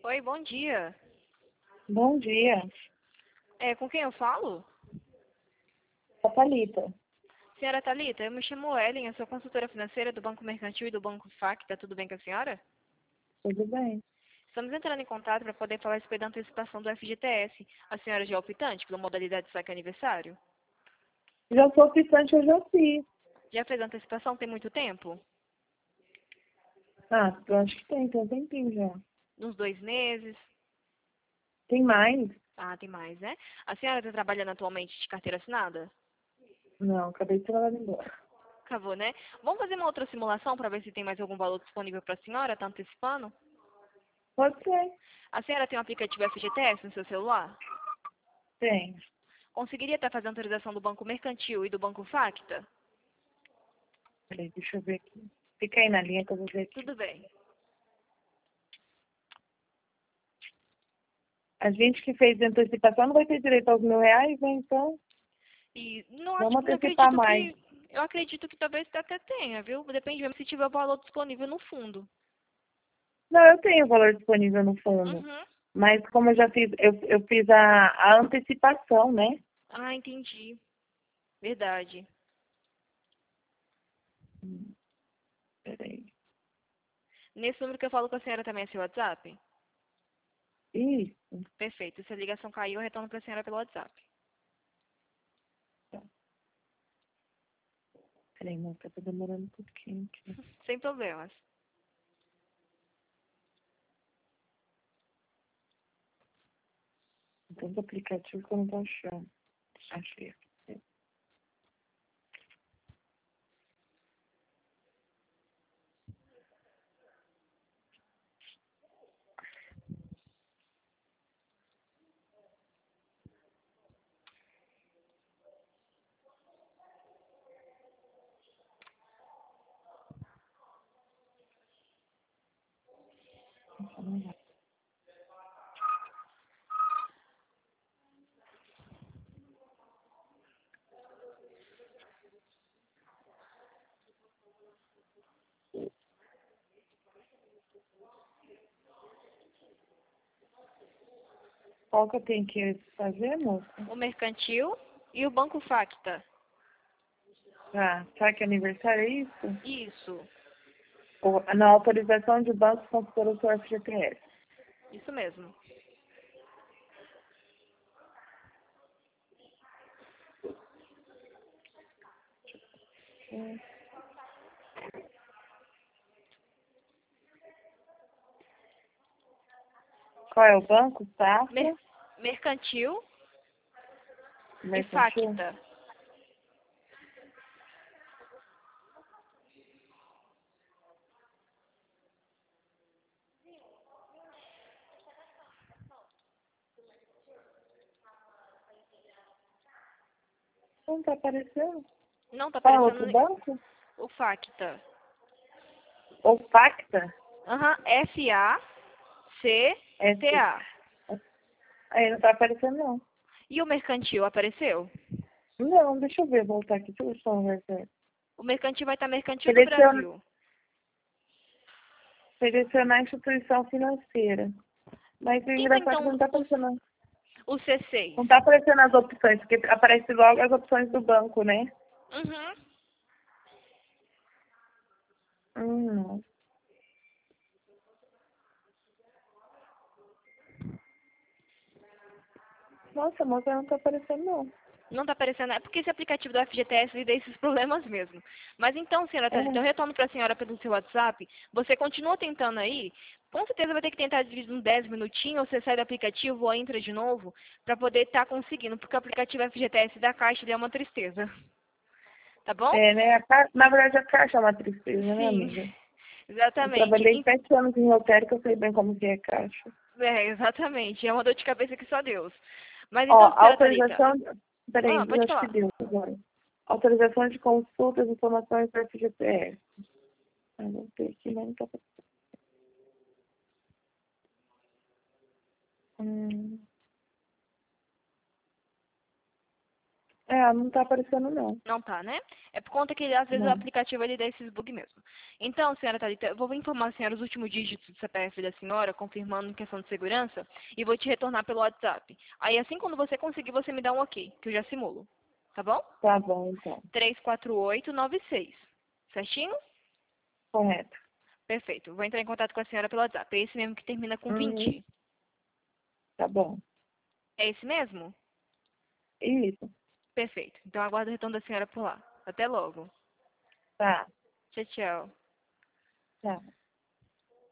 Oi, bom dia. Bom dia, Com quem eu falo? a Thalita. Senhora Thalita, eu me chamo Ellen, eu sou consultora financeira do Banco Mercantil e do Banco FAC. Tá tudo bem com a senhora? Tudo bem? Estamos entrando em contato para poder falar a respeito da antecipação do FGTS. A senhora já é optante pela modalidade de saque aniversário? Já sou optante, eu já fiz. Já fez a antecipação tem muito tempo? Ah, eu acho que tem um tempinho já. Uns 2 meses? Tem mais? Ah, tem mais, né? A senhora está trabalhando atualmente de carteira assinada? Não, acabei de trabalhar embora. Acabou, né? Vamos fazer uma outra simulação para ver se tem mais algum valor disponível para a senhora? Está antecipando? Pode ser? A senhora tem um aplicativo FGTS no seu celular? Tem. Conseguiria estar fazendo autorização do Banco Mercantil e do Banco Facta? Peraí, deixa eu ver aqui. Fica aí na linha que eu vou ver aqui. Tudo bem. A gente que fez antecipação não vai ter direito aos R$ 1.000, né? Então, E não, vamos não antecipar acredito mais. que. Eu acredito que talvez até tenha, viu? Depende mesmo se tiver o valor disponível no fundo. Não, eu tenho o valor disponível no fundo. Uhum. Mas como eu já fiz, eu fiz a antecipação, né? Ah, entendi. Verdade. Peraí. Nesse número que eu falo com a senhora também é seu WhatsApp? Isso. Perfeito. Se a ligação caiu, eu retorno para a senhora pelo WhatsApp. Peraí, moça, tá demorando um pouquinho aqui. Sem problemas. Tantos aplicativos que eu não tô achando. Achei. Qual que eu tenho que fazer, moça? O Mercantil e o Banco Facta. Ah, saque aniversário, é isso? Isso. Na autorização de banco consultora do FGTS. Isso mesmo. Qual é o banco? Mer Safra? Mercantil e Mercantil? Facta. Não tá aparecendo? Não tá Qual é o outro aparecendo banco? o Facta. Ou Pacta? Aham, S. FACTA. Aí não tá aparecendo, não. E o Mercantil apareceu? Não, deixa eu ver, voltar aqui. Deixa eu ver se eu reserva. O Mercantil vai estar Mercantil do Seleciona, Brasil. selecionar instituição financeira. Mas o Tenta engraçado é que então não tá aparecendo. o C6. Não tá aparecendo as opções, porque aparece logo as opções do banco, né? Uhum. Hum. Nossa, moça, não tá aparecendo, não. Não tá aparecendo. É porque esse aplicativo do FGTS lhe dá esses problemas mesmo. Mas então, senhora Thalita, É. eu retorno para a senhora pelo seu WhatsApp. Você continua tentando aí. Com certeza vai ter que tentar de uns 10 minutinhos, você sai do aplicativo ou entra de novo, para poder estar conseguindo, porque o aplicativo FGTS da Caixa ele é uma tristeza. Tá bom? É, né? Na verdade, a caixa é uma tristeza, né, Sim, amiga? Eu exatamente. trabalhei 7 anos em lotérica, eu sei bem como que é caixa. Exatamente. É uma dor de cabeça que só Deus. Mas Ó, então, senhora Thalita. autorização... Peraí, eu Pode acho que falar. deu agora. Autorização de consultas e informações do FGTS. Ah, não tem aqui, mas não tá... Hum. É, não tá aparecendo não. Não tá, né? É por conta que às vezes o Não. aplicativo ele dá esses bug mesmo. Então, senhora Thalita, eu vou informar a senhora os últimos dígitos do CPF da senhora, confirmando em questão de segurança, e vou te retornar pelo WhatsApp. Aí assim quando você conseguir, você me dá um ok, que eu já simulo. Tá bom? Tá bom, então. 34896. Certinho? Correto. Perfeito. Vou entrar em contato com a senhora pelo WhatsApp. É esse mesmo que termina com Uhum. 20. Tá bom. É esse mesmo? Isso. Perfeito. Então aguardo o retorno da senhora por lá. Até logo. Tá. Tchau, tchau. Tá.